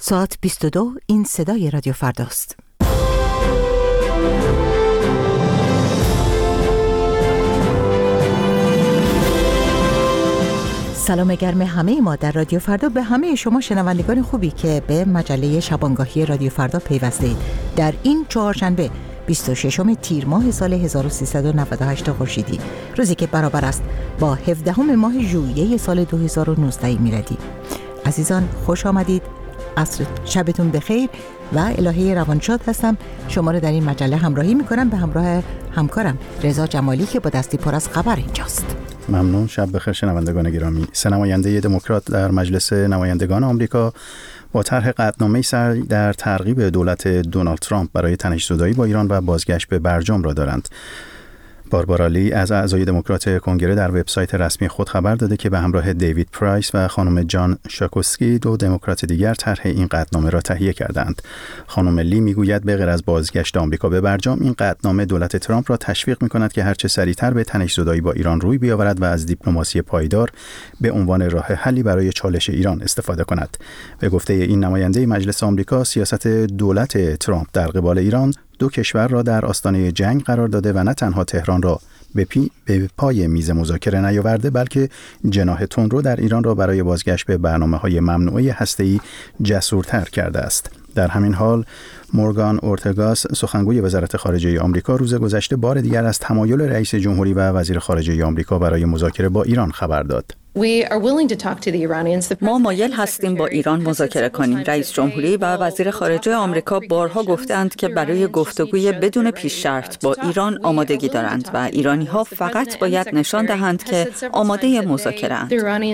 ساعت 22 این صدای رادیو فرداست. سلام گرم همه ما در رادیو فردا به همه شما شنوندگان خوبی که به مجله شبانگاهی رادیو فردا پیوستید. در این چهارشنبه 26 تیر ماه سال 1398 خورشیدی، روزی که برابر است با 17 ماه ژوئیه سال 2019 میلادی. عزیزان خوش آمدید. عصر شبتون بخیر و الهه روانشاد هستم. شما رو در این مجله همراهی میکنم به همراه همکارم رضا جمالی که با دستی پر از خبر اینجاست. ممنون. شب بخیر شنوندگان گرامی. سه نماینده دموکرات در مجلس نمایندگان آمریکا با طرح قطعنامه‌ای سعی در ترغیب دولت دونالد ترامپ برای تنش‌زدایی با ایران و بازگشت به برجام را دارند. باربارا لی از اعضای دموکرات کنگره در وبسایت رسمی خود خبر داده که به همراه دیوید پرایس و خانم جان شاکوسکی، دو دموکرات دیگر، طرح این قطعنامه را تهیه کردند. خانم لی میگوید به غیر از بازگشت آمریکا به برجام، این قطعنامه دولت ترامپ را تشویق می‌کند که هرچه سریعتر به تنش‌زدایی با ایران روی بیاورد و از دیپلماسی پایدار به عنوان راه حلی برای چالش ایران استفاده کند. به گفته این نماینده مجلس آمریکا، سیاست دولت ترامپ در قبال ایران دو کشور را در آستانه جنگ قرار داده و نه تنها تهران را به پای میز مذاکره نیاورده، بلکه جناح تندرو در ایران را برای بازگشت به برنامه‌های ممنوعه هسته‌ای جسورتر کرده است. در همین حال مورگان اورتگاس، سخنگوی وزارت خارجه آمریکا، روز گذشته بار دیگر از تمایل رئیس جمهوری و وزیر خارجه آمریکا برای مذاکره با ایران خبر داد. ما مایل هستیم با ایران مذاکره کنیم. رئیس جمهوری و وزیر خارجه آمریکا بارها گفتند که برای گفتگوی بدون پیش شرط با ایران آمادگی دارند و ایرانی‌ها فقط باید نشان دهند که آماده مذاکره‌اند.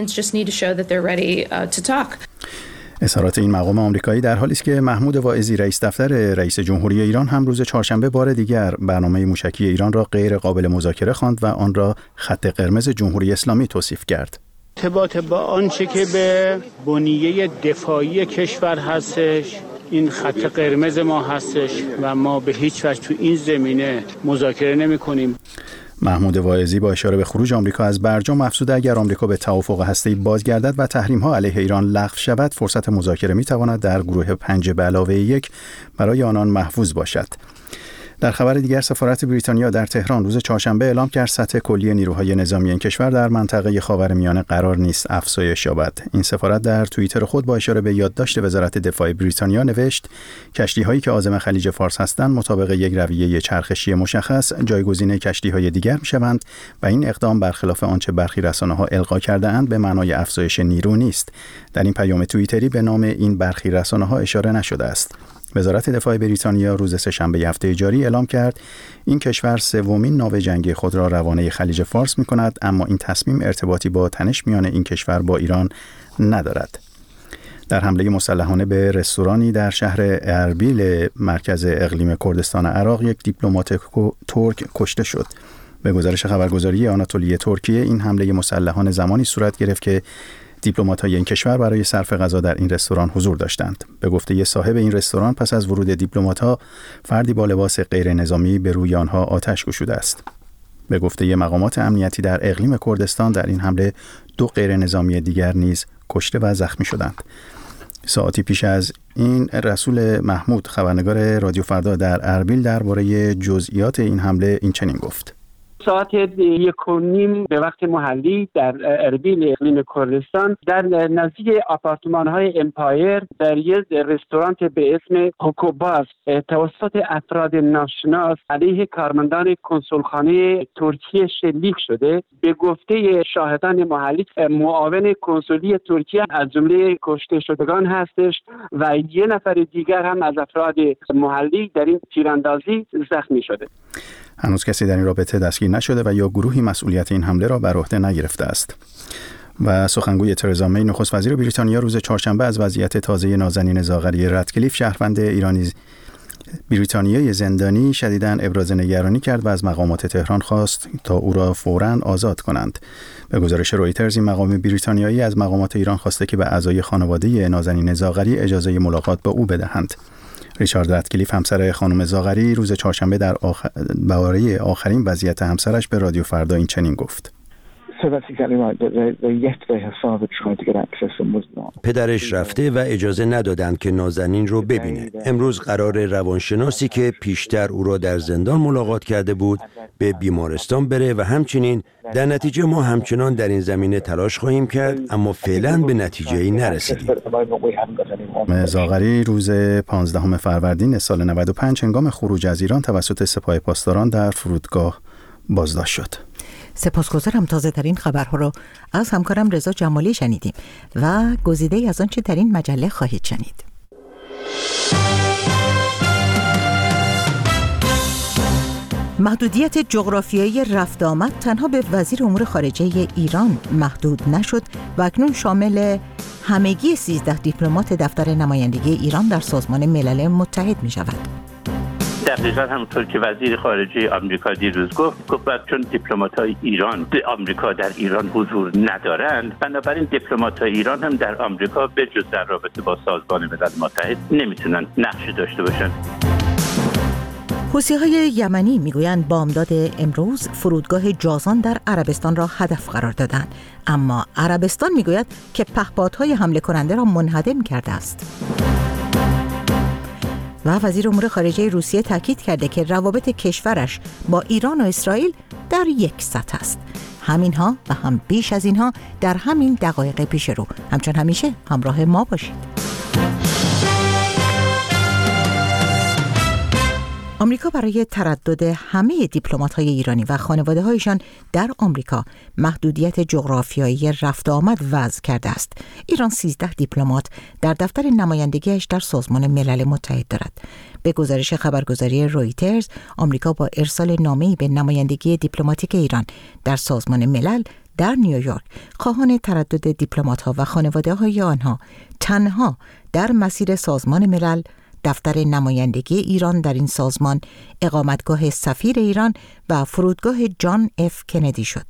اظهارات این مقام آمریکایی در حالی است که محمود واعظی، رئیس دفتر رئیس جمهوری ایران، هم روز چهارشنبه بار دیگر برنامه موشکی ایران را غیر قابل مذاکره خواند و آن را خط قرمز جمهوری اسلامی توصیف کرد. ارتباط با آنچه که به بنیه دفاعی کشور هستش، این خط قرمز ما هستش و ما به هیچ وجه تو این زمینه مذاکره نمی‌کنیم. محمود واعظی با اشاره به خروج آمریکا از برجام افزوده اگر آمریکا به توافق هسته‌ای بازگردد و تحریم‌ها علیه ایران لغو شود، فرصت مذاکره می‌تواند در گروه 5+1 برای آنان محفوظ باشد. در خبر دیگر، سفارت بریتانیا در تهران روز چهارشنبه اعلام کرد سطح کلی نیروهای نظامی این کشور در منطقه خاورمیانه قرار نیست افزایش یابد. این سفارت در توییتر خود با اشاره به یادداشت وزارت دفاع بریتانیا نوشت کشتی‌هایی که عازم خلیج فارس هستند مطابق یک رویه چرخشی مشخص جایگزین کشتی‌های دیگر می‌شوند و این اقدام برخلاف آنچه برخی رسانه‌ها القا کرده‌اند به معنای افزایش نیرو نیست. در این پیام توییتری به نام این برخی رسانه‌ها اشاره نشده است. وزارت دفاع بریتانیا روز سه‌شنبه هفته جاری اعلام کرد این کشور سومین ناو جنگی خود را روانه خلیج فارس می‌کند، اما این تصمیم ارتباطی با تنش میان این کشور با ایران ندارد. در حمله مسلحانه به رستورانی در شهر اربیل مرکز اقلیم کردستان عراق یک دیپلمات ترک کشته شد. به گزارش خبرگزاری آناتولی ترکیه، این حمله مسلحانه زمانی صورت گرفت که دیپلمات‌های این کشور برای صرف غذا در این رستوران حضور داشتند. به گفته صاحب این رستوران، پس از ورود دیپلمات‌ها فردی با لباس غیر نظامی به روی آنها آتش گشوده است. به گفته مقامات امنیتی در اقلیم کردستان در این حمله دو غیر نظامی دیگر نیز کشته و زخمی شدند. ساعتی پیش از این رسول محمود، خبرنگار رادیو فردا در اربیل، درباره جزئیات این حمله این چنین گفت: ساعت 1:30 به وقت محلی در اربیل اقلیم کردستان در نزدیک آپارتمان‌های امپایر در یک رستوران به اسم هوکوباس توسط افراد ناشناس علیه کارمندان کنسولخانه ترکیه شلیک شده. به گفته شاهدان محلی، معاون کنسولی ترکیه از جمله کشته شدگان هستش و یک نفر دیگر هم از افراد محلی در این تیراندازی زخمی شده. هنوز کسی در این رابطه دستگیر نشده و یا گروهی مسئولیت این حمله را بر عهده نگرفته است. و سخنگوی ترزا می، نخست وزیر بریتانیا، روز چهارشنبه از وضعیت تازه نازنین زاغری رادکلیف، شهروند ایرانی بریتانیایی زندانی، شدیداً ابراز نگرانی کرد و از مقامات تهران خواست تا او را فوراً آزاد کنند. به گزارش رویترز، این مقام بریتانیایی از مقامات ایران خواسته که به اعضای خانواده نازنین زاغری اجازه ملاقات با او بدهند. ریچارد رادکلیف، همسر خانم زاغری، روز چهارشنبه در باره آخرین وضعیت همسرش به رادیو فردا این چنین گفت: پدرش رفته و اجازه ندادند که نازنین رو ببینه. امروز قرار روانشناسی که پیشتر او را در زندان ملاقات کرده بود به بیمارستان بره و همچنین در نتیجه ما همچنان در این زمینه تلاش خواهیم کرد، اما فعلا به نتیجه‌ای نرسیدیم. زاغری روز 15 فروردین سال 95 هنگام خروج از ایران توسط سپاه پاسداران در فرودگاه بازداشت شد. سپاسگزارم. تازه ترین خبرها رو از همکارم رضا جمالی شنیدیم و گزیده از آنچه در این مجله خواهید شنید. محدودیت جغرافیایی رفت آمد تنها به وزیر امور خارجه ایران محدود نشد و اکنون شامل همگی 13 دیپلمات دفتر نمایندگی ایران در سازمان ملل متحد می شود. دقیقاً همونطور که وزیر خارجه آمریکا دیروز گفت چون دیپلمات‌های ایران آمریکا در ایران حضور ندارند، بنابراین دیپلمات‌های ایران هم در آمریکا به جز در رابطه با سازمان ملل متحد نمیتونن نقشی داشته باشند. حوثی‌های یمنی میگویند بامداد امروز فرودگاه جازان در عربستان را هدف قرار دادند، اما عربستان میگوید که پهپادهای حمله کننده را منهدم کرده است. و وزیر امور خارجه روسیه تاکید کرده که روابط کشورش با ایران و اسرائیل در یک سطح است. همینها و هم بیش از اینها در همین دقایق پیش رو. همچون همیشه همراه ما باشید. آمریکا برای تردد همه دیپلمات‌های ایرانی و خانواده‌هایشان در آمریکا محدودیت جغرافیایی رفت و آمد وضع کرده است. ایران 13 دیپلمات در دفتر نمایندگیش در سازمان ملل متحد دارد. به گزارش خبرگزاری رویترز، آمریکا با ارسال نامه‌ای به نمایندگی دیپلماتیک ایران در سازمان ملل در نیویورک خواهان تردد دیپلمات‌ها و خانواده‌های آنها تنها در مسیر سازمان ملل، دفتر نمایندگی ایران در این سازمان، اقامتگاه سفیر ایران و فرودگاه جان اف کندی شد.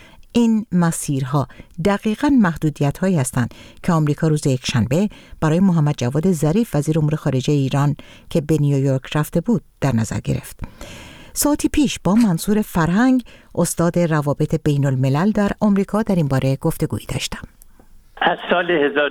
این مسیرها دقیقاً محدودیت‌هایی هستند که آمریکا روز یکشنبه برای محمد جواد ظریف وزیر امور خارجه ایران که به نیویورک رفته بود در نظر گرفت. ساعتی پیش با منصور فرهنگ، استاد روابط بین الملل در آمریکا، در این باره گفتگویی داشتم. از سال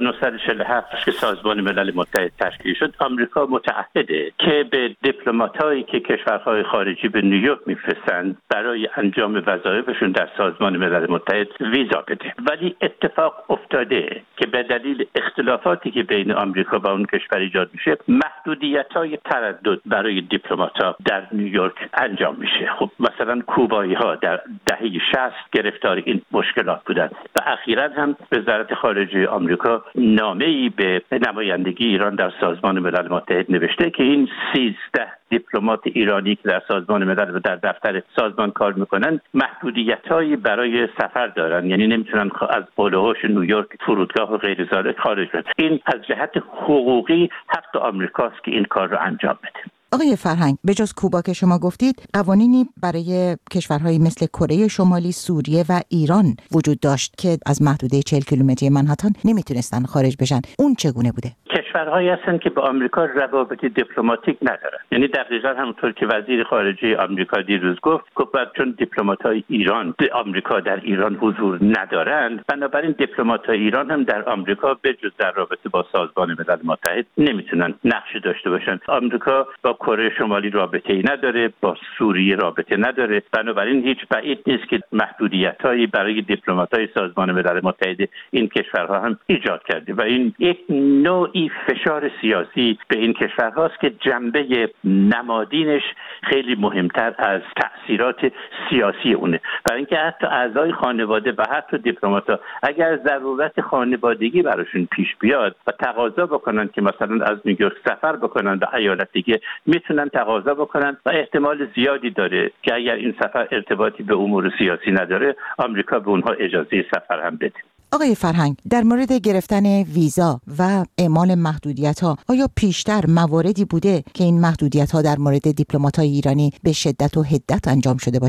1947 که سازمان ملل متحد تشکیل شد، آمریکا متعهده که به دیپلمات‌هایی که کشورهای خارجی به نیویورک میفرستند برای انجام وظایفشون در سازمان ملل متحد ویزا بده. ولی اتفاق افتاده که به دلیل اختلافاتی که بین آمریکا و اون کشور ایجاد میشه، محدودیت‌های تردد برای دیپلمات‌ها در نیویورک انجام میشه. خب مثلا کوبایی‌ها در دهه 60 گرفتار این مشکلات بودند و اخیراً هم وزارت خارجه آمریکا نامه‌ای به نمایندگی ایران در سازمان ملل متحد نوشته که این 13 دیپلمات ایرانی که در سازمان ملل و در دفتر سازمان کار میکنن محدودیت‌هایی برای سفر دارن، یعنی نمیتونن از حول و حوش نیویورک، فرودگاه و غیر ذالک خارج بشن. این از جهت حقوقی حق آمریکاست که این کار رو انجام بده. آقای فرهنگ، به جز کوبا که شما گفتید، قوانینی برای کشورهایی مثل کره شمالی، سوریه و ایران وجود داشت که از محدوده 40 کیلومتری منهاتن نمیتونستن خارج بشن. اون چگونه بوده؟ کشورهایی هستن که با آمریکا روابط دیپلماتیک ندارن. یعنی دقیقاً همونطور که وزیر خارجه آمریکا دیروز گفت چون دیپلمات‌های ایران به آمریکا در ایران حضور ندارند، بنابراین دیپلمات‌های ایران هم در آمریکا به جز در رابطه با سازمان ملل متحد نمیتونن نقشی داشته باشن. آمریکا با کره شمالی رابطه‌ای نداره، با سوریه رابطه نداره، بنابراین هیچ بعید نیست که محدودیت‌هایی برای دیپلمات‌های سازمان ملل متحد این کشورها هم ایجاد کرده و این یک نوعی فشار سیاسی به این کشورهاست که جنبه نمادینش خیلی مهمتر از تأثیرات سیاسی اونه. برای اینکه حتی اعضای خانواده و حتی دیپلمات‌ها اگر ضرورت خانوادگی براشون پیش بیاد و تقاضا بکنن که مثلا از نیویورک سفر بکنن به ایالت دیگه، میتونن تقاضا بکنن و احتمال زیادی داره که اگر این سفر ارتباطی به امور سیاسی نداره، آمریکا به اونها اجازه سفر هم بده. آقای فرهنگ، در مورد گرفتن ویزا و اعمال محدودیت‌ها، آیا پیشتر مواردی بوده که این محدودیت‌ها در مورد دیپلمات‌های ایرانی به شدت و حدت انجام شده باشه؟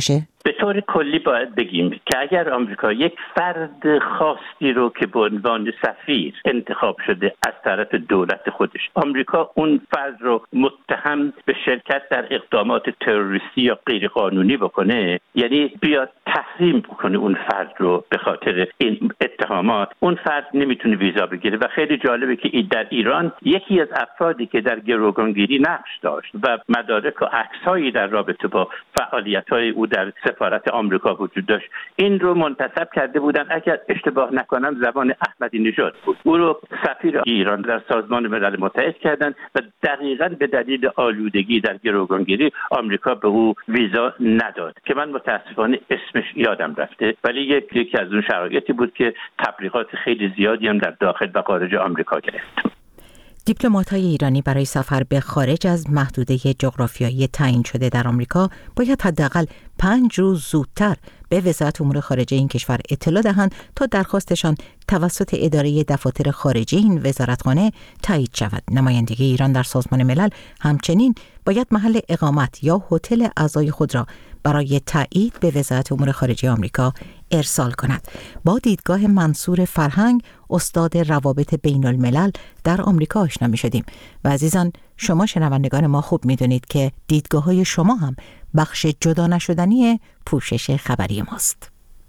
به طور کلی باید بگیم که اگر آمریکا یک فرد خاصی رو که به عنوان سفیر انتخاب شده از طرف دولت خودش، آمریکا اون فرد رو متهم به شرکت در اقدامات تروریستی یا غیرقانونی بکنه، یعنی بیاد تحریم بکنه اون فرد رو به خاطر این اتهامات، اون فرد نمیتونه ویزا بگیره. و خیلی جالبه که در ایران یکی از افرادی که در گروگانگیری نقش داشت و مدارک و عکسایی در رابطه با فعالیت‌های او در سفارت آمریکا وجود داشت، این رو منتسب کرده بودن، اگر اشتباه نکنم زبان احمدی نژاد بود، او رو سفیر ایران در سازمان ملل متحد کردن و دقیقاً به دلیل آلودگی در گروگانگیری آمریکا به او ویزا نداد که من متاسفانه اسمش یادم رفته، ولی یکی از اون شرایطی بود که تبلیغات خیلی زیادی هم در داخل و خارج آمریکا گرفت. دیپلمات‌های ایرانی برای سفر به خارج از محدوده جغرافیایی تعیین شده در آمریکا باید حداقل 5 روز زودتر به وزارت امور خارجه این کشور اطلاع دهند تا درخواستشان توسط اداره دفاتر خارجی این وزارتخانه تایید شود. نمایندگی ایران در سازمان ملل همچنین باید محل اقامت یا هتل اعضای خود را برای تایید به وزارت امور خارجه آمریکا ارسال کند. با دیدگاه منصور فرهنگ، استاد روابط بین الملل در آمریکا آشنا می شدیم و عزیزان، شما شنوندگان ما خوب می دونید که دیدگاه های شما هم بخش جدا نشدنی پوشش خبری ماست.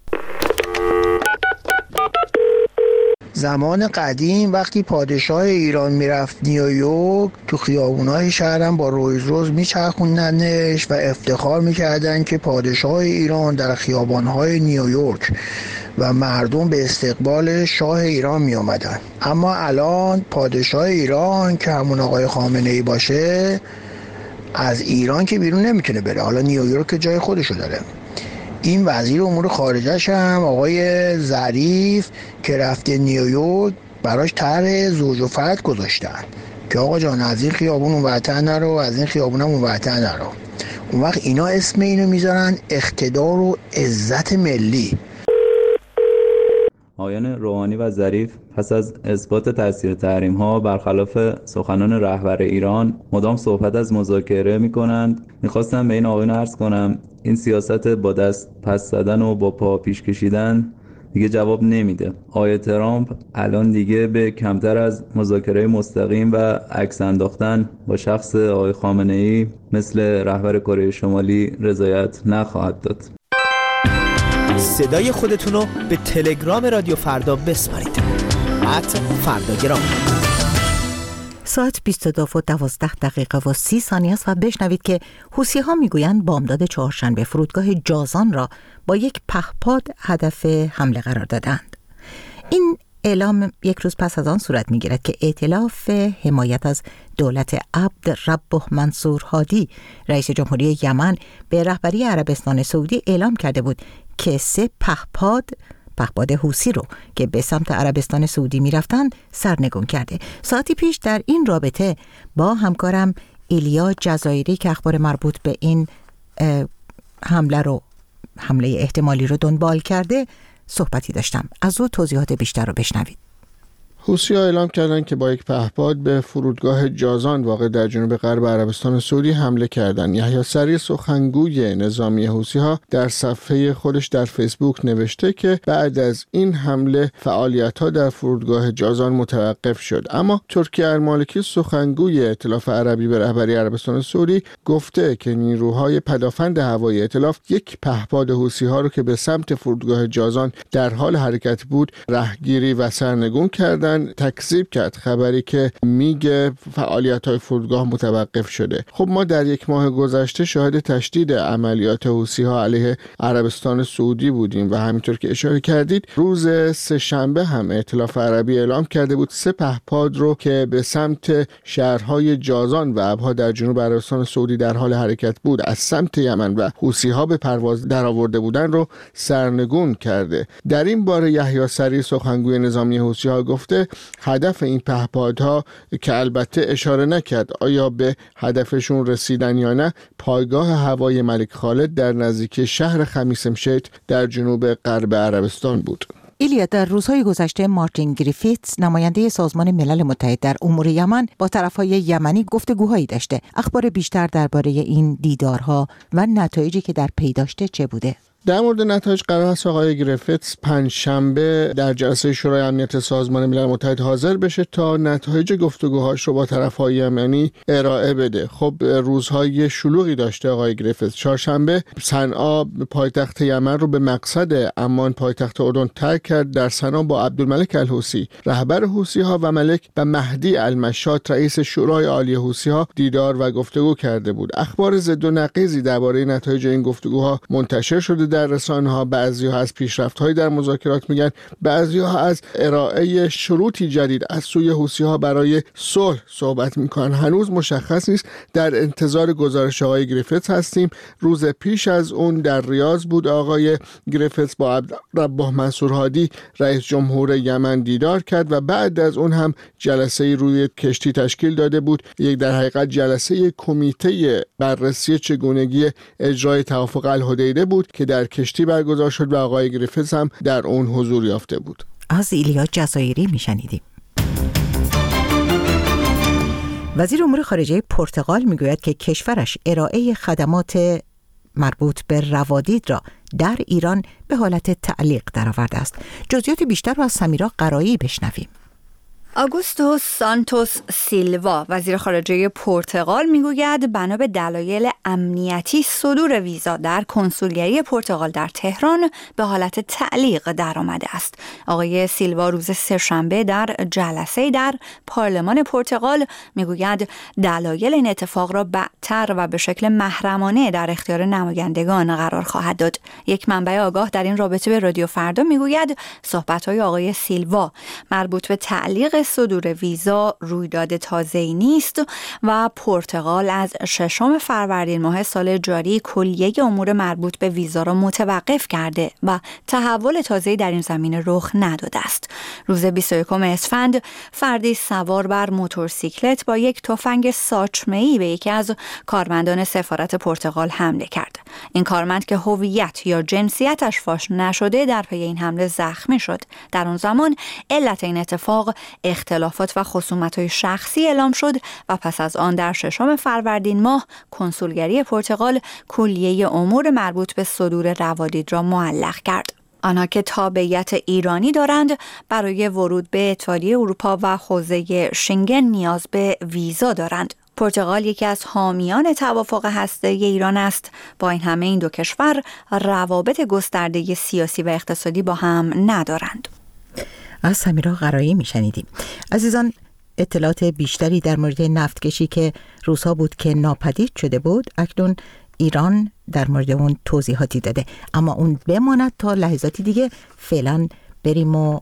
زمان قدیم وقتی پادشاه ایران میرفت نیویورک، تو خیابونای شهرم با رویز روز میچرخوندنش و افتخار میکردن که پادشاه ایران در خیابانهای نیویورک و مردم به استقبال شاه ایران می آمدن. اما الان پادشاه ایران که همون آقای خامنه‌ای باشه از ایران که بیرون نمیتونه بره، حالا نیویورک جای خودشو داره. این وزیر امور خارجه‌ش هم آقای ظریف که رفته نیویورک براش طرح زوج و فرد گذاشتن که آقا جان از این خیابون اونورتر نرو، از این خیابون هم اونورتر نرو. اون وقت اینا اسم اینو میذارن اقتدار و عزت ملی. آقایان روحانی و ظریف پس از اثبات تاثیر تحریم‌ها برخلاف سخنان رهبر ایران مدام صحبت از مذاکره می‌کنند. می‌خواستم به این آقایان عرض کنم این سیاست با دست پس زدن و با پا پیش کشیدن دیگه جواب نمیده. آقای ترامپ الان دیگه به کمتر از مذاکره مستقیم و عکس انداختن با شخص آقای خامنه‌ای مثل رهبر کره شمالی رضایت نخواهد داد. صدای خودتون رو به تلگرام رادیو فردا بسپارید. @فرداگرام. ساعت 22:12 است و بشنوید که حوثی‌ها میگویند بامداد چهارشنبه فرودگاه جازان را با یک پهپاد هدف حمله قرار دادند. این اعلام یک روز پس از آن صورت می‌گیرد که ائتلاف حمایت از دولت عبد ربه منصور هادی رئیس جمهوری یمن به رهبری عربستان سعودی اعلام کرده بود که 3 پهپاد حوثی رو که به سمت عربستان سعودی میرفتند سرنگون کرده. ساعتی پیش در این رابطه با همکارم ایلیا جزایری که اخبار مربوط به این حمله احتمالی رو دنبال کرده صحبتی داشتم. از او توضیحات بیشتر رو بشنوید. حوثی‌ها اعلام کردند که با یک پهپاد به فرودگاه جازان واقع در جنوب غرب عربستان سعودی حمله کردند. یحیی سری سخنگوی نظامی حوثی‌ها در صفحه خودش در فیسبوک نوشته که بعد از این حمله فعالیت‌ها در فرودگاه جازان متوقف شد. اما ترکی المالکی سخنگوی ائتلاف عربی به رهبری عربستان سعودی گفته که نیروهای پدافند هوایی ائتلاف یک پهپاد حوثی‌ها رو که به سمت فرودگاه جازان در حال حرکت بود رهگیری و سرنگون کردند. تکذیب کرد خبری که میگه فعالیت‌های فرودگاه متوقف شده. خب ما در 1 ماه گذشته شاهد تشدید عملیات حوثی‌ها علیه عربستان سعودی بودیم و همینطور که اشاره کردید روز سه‌شنبه هم ائتلاف عربی اعلام کرده بود 3 پهپاد رو که به سمت شهرهای جازان و ابها در جنوب عربستان سعودی در حال حرکت بود از سمت یمن و حوثی‌ها به پرواز درآورده بودن رو سرنگون کرده. در این باره یحیی سری سخنگوی نظامی حوثی‌ها گفته هدف این پهپادها که البته اشاره نکرد آیا به هدفشون رسیدن یا نه، پایگاه هوایی ملک خالد در نزدیکی شهر خمیس مشیط در جنوب غرب عربستان بود. ایلیا، در روزهای گذشته مارتین گریفیتس نماینده سازمان ملل متحد در امور یمن با طرفهای یمنی گفتگوهایی داشته. اخبار بیشتر درباره این دیدارها و نتایجی که در پی داشته چه بوده؟ در مورد نتایج قرار است آقای گریفیتس پنجشنبه در جلسه شورای امنیت سازمان ملل متحد حاضر بشه تا نتایج گفتگوهاش رو با طرف‌های یمنی ارائه بده. خب روزهای شلوغی داشته آقای گریفیتس. چهارشنبه صنعا پایتخت یمن رو به مقصد عمان پایتخت اردن ترک کرد. در صنعا با عبدالملک الحوثی رهبر حوثی‌ها و ملک و مهدی المشات رئیس شورای عالی حوثی‌ها دیدار و گفتگو کرده بود. اخبار ضد و نقیضی درباره نتایج این گفتگوها منتشر شده در رسانه‌ها. بعضی‌ها از پیشرفت‌های در مذاکرات میگن، بعضی‌ها از ارائه شروطی جدید از سوی حوثی‌ها برای صلح صحبت می‌کنن. هنوز مشخص نیست. در انتظار گزارش آقای گریفیتس هستیم. روز پیش از اون در ریاض بود آقای گریفیتس با عبدالربه منصور هادی رئیس جمهور یمن دیدار کرد و بعد از اون هم جلسه‌ای روی کشتی تشکیل داده بود. یک در حقیقت جلسه کمیته بررسی چگونگی اجرای توافق الحدیده بود که در کشتی برگزار شد و آقای گریفیتس هم در اون حضور یافته بود. از ایلیا جزایری میشنیدیم. وزیر امور خارجه پرتغال میگوید که کشورش ارائه خدمات مربوط به روادید را در ایران به حالت تعلیق درآورده است. جزئیات بیشتر را از سمیرا قرایی بشنویم. آگوستو سانتوس سیلوا وزیر خارجه پرتغال میگوید بنا به دلایل امنیتی صدور ویزا در کنسولگری پرتغال در تهران به حالت تعلیق درآمده است. آقای سیلوا روز سه‌شنبه در جلسه در پارلمان پرتغال میگوید دلایل این اتفاق را بعدتر و به شکل محرمانه در اختیار نمایندگان قرار خواهد داد. یک منبع آگاه در این رابطه به رادیو فردا میگوید صحبت‌های آقای سیلوا مربوط به تعلیق صدور ویزا رویداد تازه‌ای نیست و پرتغال از 6 فروردین ماه سال جاری کلیه امور مربوط به ویزا را متوقف کرده و تحول تازه‌ای در این زمینه رخ نداده است. روز 21 اسفند فردی سوار بر موتورسیکلت با یک تفنگ ساچمه‌ای به یکی از کارمندان سفارت پرتغال حمله کرد. این کارمند که هویت یا جنسیتش فاش نشده در پی این حمله زخمی شد. در اون زمان علت این اتفاق اختلافات و خصومت‌های شخصی اعلام شد و پس از آن در 6 فروردین ماه کنسولگری پرتغال کلیه امور مربوط به صدور روادید را معلق کرد. آنها که تابعیت ایرانی دارند برای ورود به اتحادیه اروپا و حوزه شنگن نیاز به ویزا دارند. پرتغال یکی از حامیان توافق هسته‌ای ایران است. با این همه این دو کشور روابط گسترده سیاسی و اقتصادی با هم ندارند. از سمیرا قرایی میشنیدیم. عزیزان، اطلاعات بیشتری در مورد نفتکشی که روزها بود که ناپدید شده بود، اکنون ایران در مورد اون توضیحاتی داده، اما اون بماند تا لحظاتی دیگه. فعلا بریم و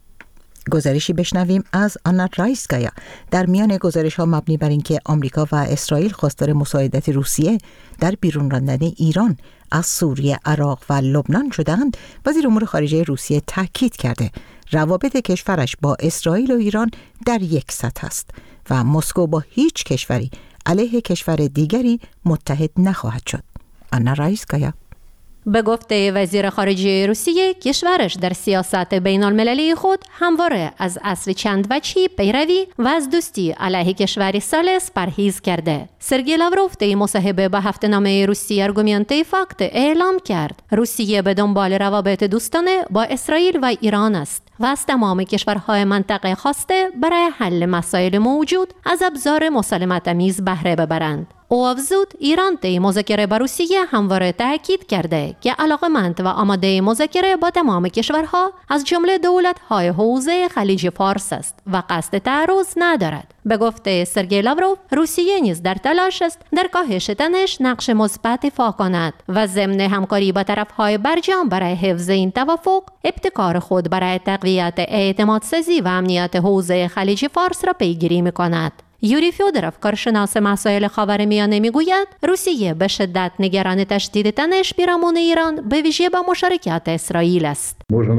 گزارشی بشنویم از آنا رایسکایا. در میان گزارش ها مبنی بر اینکه آمریکا و اسرائیل خواستار مساعدت روسیه در بیرون راندن ایران از سوریه، عراق و لبنان شدند، وزیر امور خارجه روسیه تاکید کرده روابط کشورش با اسرائیل و ایران در یک سطح است و مسکو با هیچ کشوری علیه کشور دیگری متحد نخواهد شد. آنا رایسکایا به گفته وزیر خارجه روسیه، کشورش در سیاست بین المللی خود همواره از اصل چند وجهی پیروی و از دوستی علیه کشوری ثالث پرهیز کرده. سرگئی لاوروف در مصاحبه با هفته‌نامه روسیه آرگومنته فاکت اعلام کرد روسیه به دنبال روابط دوستانه با اسرائیل و ایران است و از تمام کشورهای منطقه خواسته برای حل مسائل موجود از ابزار مسالمت‌آمیز بهره ببرند. او افزود ایران طی مذاکره با روسیه همواره تاکید کرده که علاقمند و آماده مذاکره با تمام کشورها از جمله دولت‌های حوزه خلیج فارس است و قصد تعرض ندارد. به گفته سرگئی لاوروف، روسیه نیز در تلاش است در کاهش تنش نقش مثبت ایفا کند و ضمن همکاری با طرف‌های برجام برای حفظ این توافق، ابتکار خود برای تقویت اعتمادسازی و امنیت حوزه خلیج فارس را پیگیری می‌کند. یوری فیودروف، کارشناس مسائل خاورمیانه، میگوید روسیه به شدت نگران تشدید تنش پیرامون ایران به ویژه با مشارکت اسرائیل است.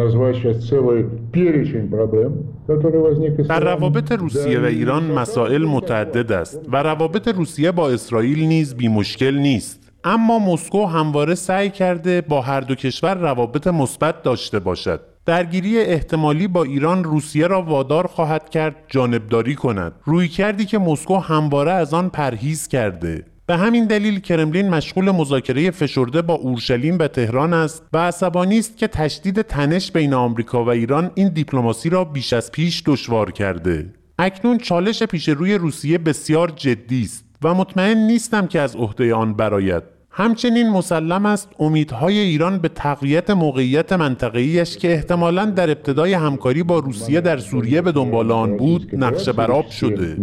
در روابط روسیه و ایران مسائل متعدد است و روابط روسیه با اسرائیل نیز بی مشکل نیست. اما مسکو همواره سعی کرده با هر دو کشور روابط مثبت داشته باشد. درگیری احتمالی با ایران روسیه را وادار خواهد کرد جانبداری کند، رویکردی که مسکو همواره از آن پرهیز کرده. به همین دلیل کرملین مشغول مذاکره فشرده با اورشلیم و تهران است و عصبانی است که تشدید تنش بین آمریکا و ایران این دیپلماسی را بیش از پیش دشوار کرده. اکنون چالش پیش روی روسیه بسیار جدی است و مطمئن نیستم که از عهده آن برآید. همچنین مسلم است امیدهای ایران به تقویت موقعیت منطقه‌ایش که احتمالاً در ابتدای همکاری با روسیه در سوریه به دنبال آن بود نقش برآب شده.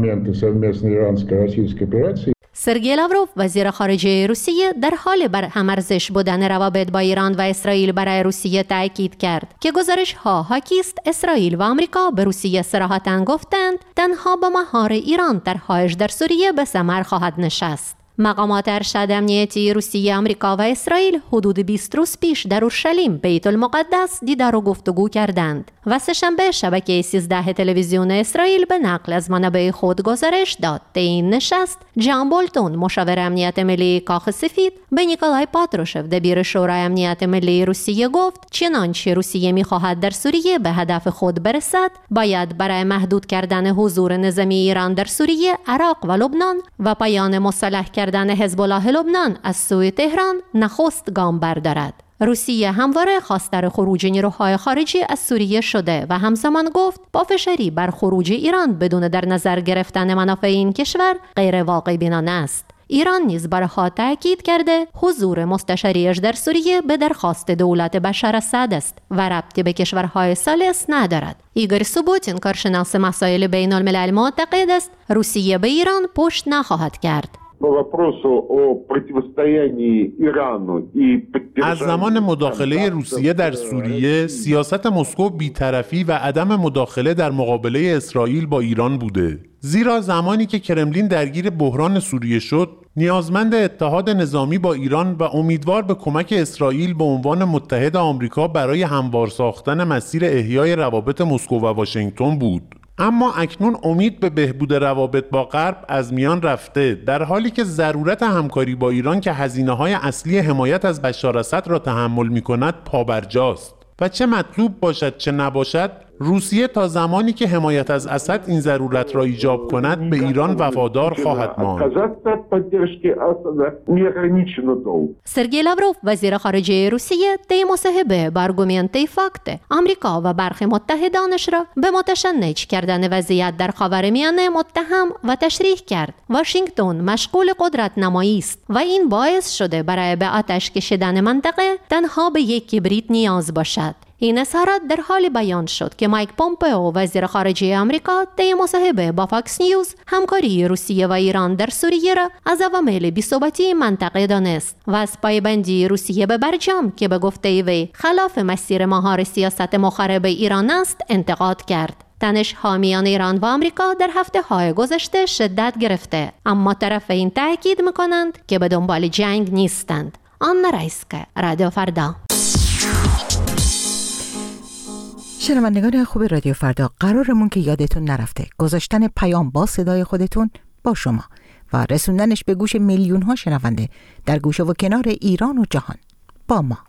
سرگئی لاوروف وزیر خارجه روسیه در حال برهم‌ارزش بودن روابط با ایران و اسرائیل برای روسیه تاکید کرد که گزارش‌ها حاکی است اسرائیل و آمریکا به روسیه صراحتاً گفتند تنها با مهار ایران طرح‌هایش در سوریه به ثمر خواهد نشست. مقامات ارشد امنیتی روسیه، آمریکا و اسرائیل حدود 20 روز پیش در اورشلیم بیت المقدس دیدار و گفتگو کردند و سه‌شنبه شبکه 13 تلویزیون اسرائیل به نقل از منابع خود گزارش داد طی این نشست جان بولتون مشاور امنیت ملی کاخ سفید به نیکولای پاتروشف دبیر شورای امنیت ملی روسیه گفت چنانچه روسیه می‌خواهد در سوریه به هدف خود برسد باید برای محدود کردن حضور نظامی ایران در سوریه، عراق و لبنان و پایان مصالحه کردن حزب الله لبنان از سوی تهران نخست گام بردارد. روسیه همواره خواستار خروج نیروهای خارجی از سوریه شده و همزمان گفت پافشاری بر خروج ایران بدون در نظر گرفتن منافع این کشور غیر واقع بینانه است. ایران نیز بارها تاکید کرده حضور مستشاریش در سوریه به درخواست دولت بشار اسد است و ربطی به کشورهای ثالث ندارد. ایگور سوبوتین کارشناس مسائل بین الملل معتقد است روسیه به ایران پشت نخواهد کرد. از زمان مداخله روسیه در سوریه سیاست مسکو بی‌طرفی و عدم مداخله در مقابله اسرائیل با ایران بوده. زیرا زمانی که کرملین درگیر بحران سوریه شد نیازمند اتحاد نظامی با ایران و امیدوار به کمک اسرائیل به عنوان متحد آمریکا برای هموار ساختن مسیر احیای روابط مسکو و واشنگتن بود. اما اکنون امید به بهبود روابط با غرب از میان رفته، در حالی که ضرورت همکاری با ایران که هزینه‌های اصلی حمایت از بشار اسد را تحمل می‌کند پابرجاست و چه مطلوب باشد چه نباشد روسیه تا زمانی که حمایت از اسد این ضرورت را ایجاب کند به ایران وفادار خواهد ماند. سرگئی لاوروف وزیر خارجه روسیه طی مصاحبه با آرگومنت فاکت آمریکا و برخی متحدانش را به متشنج کردن وضعیت در خاورمیانه متهم و تشریح کرد. واشنگتن مشغول قدرت نمایی است و این باعث شده برای به آتش کشیدن منطقه تنها به یک کبریت نیاز باشد. این اظهارات در حال بیان شد که مایک پومپئو وزیر خارجه آمریکا طی مصاحبه با فاکس نیوز همکاری روسیه و ایران در سوریه را از عوامل بی‌ثباتی منطقه دانست و از پایبندی روسیه به برجام که به گفته وی خلاف مسیر مهار سیاست مخرب ایران است انتقاد کرد. تنش‌ها میان ایران و آمریکا در هفته‌های گذشته شدت گرفته، اما طرفین تاکید می‌کنند که به دنبال جنگ نیستند. آنا رایسکا، رادیو فردا. شنوندگان خوب رادیو فردا، قرارمون که یادتون نرفته گذاشتن پیام با صدای خودتون با شما و رسوندنش به گوش میلیون ها شنونده در گوشه و کنار ایران و جهان با ما.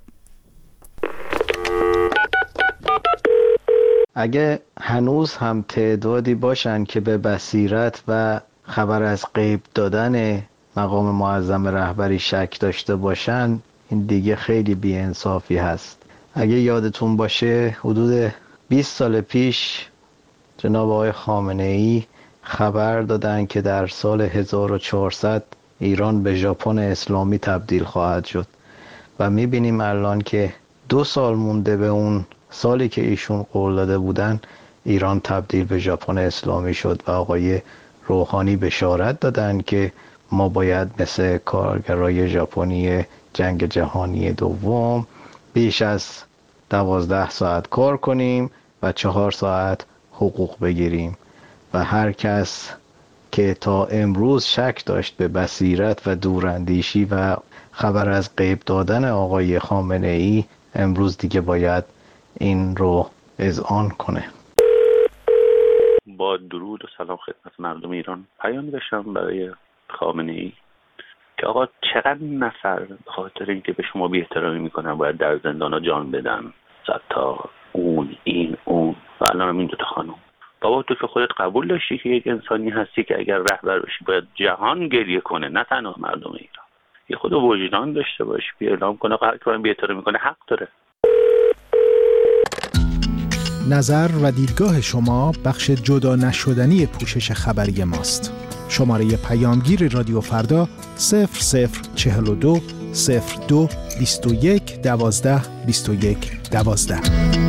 اگه هنوز هم تعدادی باشن که به بصیرت و خبر از غیب دادن مقام معظم رهبری شک داشته باشن، این دیگه خیلی بی‌انصافی هست. اگه یادتون باشه حدود 20 سال پیش جناب آقای خامنه‌ای خبر دادن که در سال 1400 ایران به ژاپن اسلامی تبدیل خواهد شد و میبینیم الان که 2 سال مونده به اون سالی که ایشون قول داده بودن ایران تبدیل به ژاپن اسلامی شد و آقای روحانی بشارت دادن که ما باید مثل کارگرای ژاپنی جنگ جهانی دوم بیش از 12 ساعت کار کنیم و 4 ساعت حقوق بگیریم و هر کس که تا امروز شک داشت به بصیرت و دوراندیشی و خبر از غیب دادن آقای خامنه‌ای امروز دیگه باید این رو اذعان کنه. با درود و سلام خدمت مردم ایران، پیام داشتم برای خامنه‌ای که آقا چقدر نفر به خاطر اینکه به شما بی احترامی میکنن باید در زندان ها جان بدن، صد تا اون و الان این دوتا خانم. بابا تو که خودت قبول داشتی که یک انسانی هستی که اگر رهبر بشی باید جهان گریه کنه، نه تنها مردم ایران. یه خود وجدان داشته باشی، بیا اعلام کنه هر کی بی‌احترامی میکنه حق داره. نظر و دیدگاه شما بخش جدا نشدنی پوشش خبری ماست. شماره پیامگیر رادیو فردا 0042 02 21 12 21 12.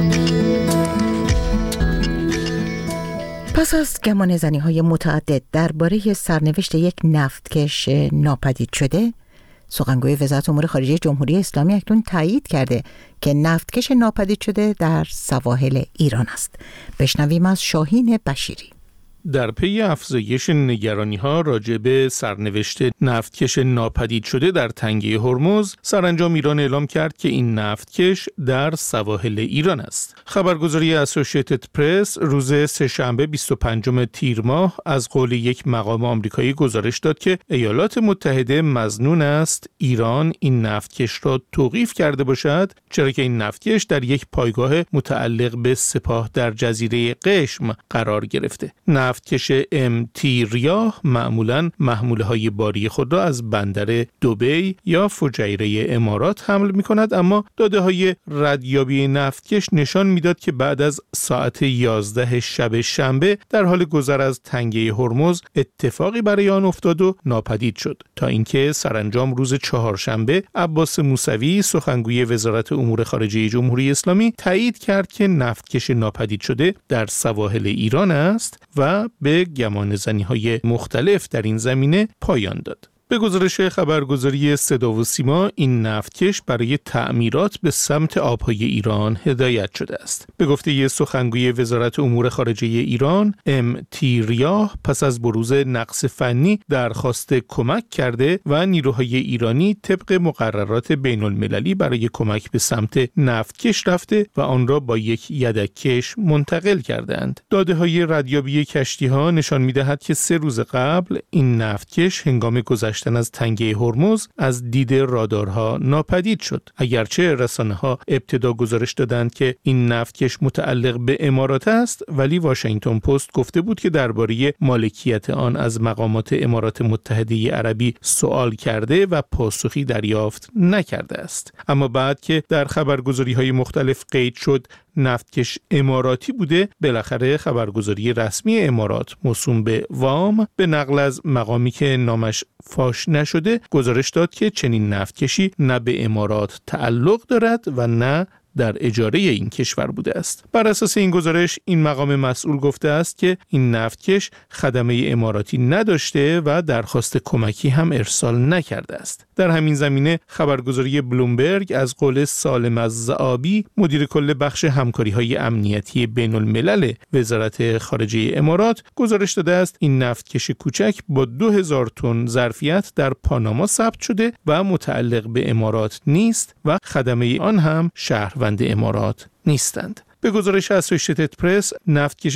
پس از گمانه‌زنی‌های متعدد درباره سرنوشت یک نفتکش ناپدید شده، سخنگوی وزارت امور خارجه جمهوری اسلامی اکنون تایید کرده که نفتکش ناپدید شده در سواحل ایران است. بشنویم از شاهین بشیری. در پی افزایش نگرانی‌ها راجع به سرنوشت نفتکش ناپدید شده در تنگه هرمز، سرانجام ایران اعلام کرد که این نفتکش در سواحل ایران است. خبرگزاری اسوسییتد پرس روز سه‌شنبه 25 تیر ماه از قول یک مقام آمریکایی گزارش داد که ایالات متحده مظنون است ایران این نفتکش را توقیف کرده باشد، چرا که این نفتکش در یک پایگاه متعلق به سپاه در جزیره قشم قرار گرفته. نفتکش MT ریاه معمولاً محموله‌های باری خود را از بندر دبی یا فجیره امارات حمل می‌کند، اما داده‌های ردیابی نفتکش نشان می‌داد که بعد از ساعت 11 شب شنبه در حال گذر از تنگه هرمز اتفاقی برای آن افتاد و ناپدید شد، تا اینکه سرانجام روز چهارشنبه عباس موسوی سخنگوی وزارت امور خارجه جمهوری اسلامی تایید کرد که نفتکش ناپدید شده در سواحل ایران است و به گمانه‌زنی‌های مختلف در این زمینه پایان داد. به گزارش خبرگزاری صدا و سیما، این نفتکش برای تعمیرات به سمت آبهای ایران هدایت شده است. به گفته سخنگوی وزارت امور خارجه ایران، MT ریاه پس از بروز نقص فنی درخواست کمک کرده و نیروهای ایرانی طبق مقررات بین المللی برای کمک به سمت نفتکش رفته و آن را با یک یدککش منتقل کردند. داده‌های ردیابی کشتی‌ها نشان می‌دهد که 3 روز قبل این نفتکش هنگام گذشت از تنگه هرمز از دید رادارها ناپدید شد. اگرچه رسانه‌ها ابتدا گزارش دادند که این نفتکش متعلق به امارات است، ولی واشنگتن پست گفته بود که درباره مالکیت آن از مقامات امارات متحده عربی سوال کرده و پاسخی دریافت نکرده است. اما بعد که در خبرگزاری‌های مختلف قید شد نفتکش اماراتی بوده، بالاخره خبرگزاری رسمی امارات موسوم به وام به نقل از مقامی که نامش فاش نشده گزارش داد که چنین نفتکشی نه به امارات تعلق دارد و نه در اجاره این کشور بوده است. بر اساس این گزارش این مقام مسئول گفته است که این نفتکش خدمه اماراتی نداشته و درخواست کمکی هم ارسال نکرده است. در همین زمینه خبرگزاری بلومبرگ از قول سالم الزعابی مدیر کل بخش همکاری‌های امنیتی بین الملل وزارت خارجه امارات گزارش داده است این نفتکش کوچک با 2000 تن ظرفیت در پاناما ثبت شده و متعلق به امارات نیست و خدمه آن هم شهروند امارات نیستند. به گزارش اسوسییتد پرس، نفتکش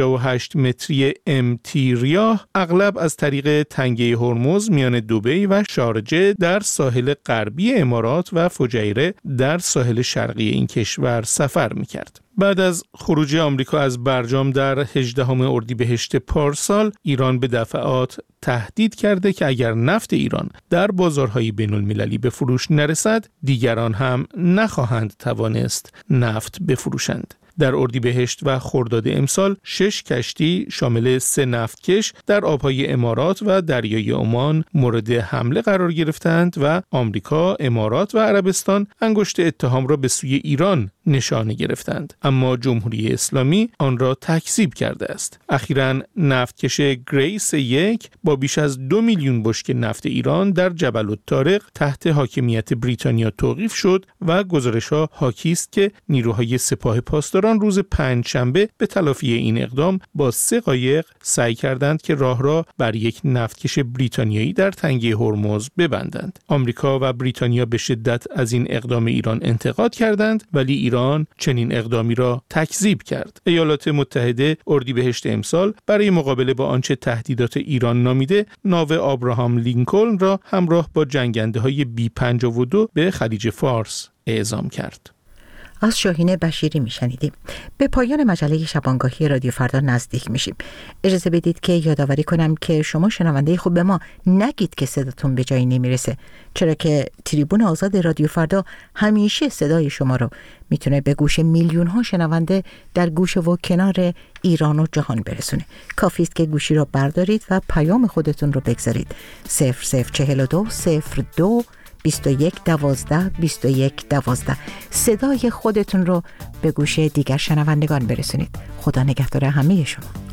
58 متری MT ریاه اغلب از طریق تنگه هرمز میان دبی و شارجه در ساحل غربی امارات و فجیره در ساحل شرقی این کشور سفر می‌کرد. بعد از خروج آمریکا از برجام در 18 اردیبهشت پارسال، ایران به دفعات تهدید کرده که اگر نفت ایران در بازارهای بین المللی به فروش نرسد، دیگران هم نخواهند توانست نفت بفروشند. در اردیبهشت و خرداد امسال 6 کشتی شامل 3 نفتکش در آبهای امارات و دریای عمان مورد حمله قرار گرفتند و آمریکا، امارات و عربستان انگشت اتهام را به سوی ایران نشانه گرفتند، اما جمهوری اسلامی آن را تکذیب کرده است. اخیراً نفتکش گریس 1 با بیش از 2 میلیون بشکه نفت ایران در جبل الطارق تحت حاکمیت بریتانیا توقیف شد و گزارش‌ها حاکی است که نیروهای سپاه پاسداران روز پنجشنبه به تلافی این اقدام با 3 قایق سعی کردند که راه را بر یک نفتکش بریتانیایی در تنگه هرمز ببندند. آمریکا و بریتانیا به شدت از این اقدام ایران انتقاد کردند، ولی ایران چنین اقدامی را تکذیب کرد. ایالات متحده اردیبهشت امسال برای مقابله با آنچه تهدیدات ایران نامیده، ناو آبراهام لینکلن را همراه با جنگنده‌های B-52 به خلیج فارس اعزام کرد. از شاهین بشیری میشنیدیم. به پایان مجله شبانگاهی رادیو فردا نزدیک میشیم. اجازه بدید که یادآوری کنم که شما شنونده خوب به ما نگید که صداتون به جایی نمیرسه، چرا که تریبون آزاد رادیو فردا همیشه صدای شما رو میتونه به گوش میلیون ها شنونده در گوشه و کنار ایران و جهان برسونه. کافی است که گوشی رو بردارید و پیام خودتون رو بگذارید. 0042 02 21 12 21 12. صدای خودتون رو به گوش دیگر شنوندگان برسونید. خدا نگهدار همه شما.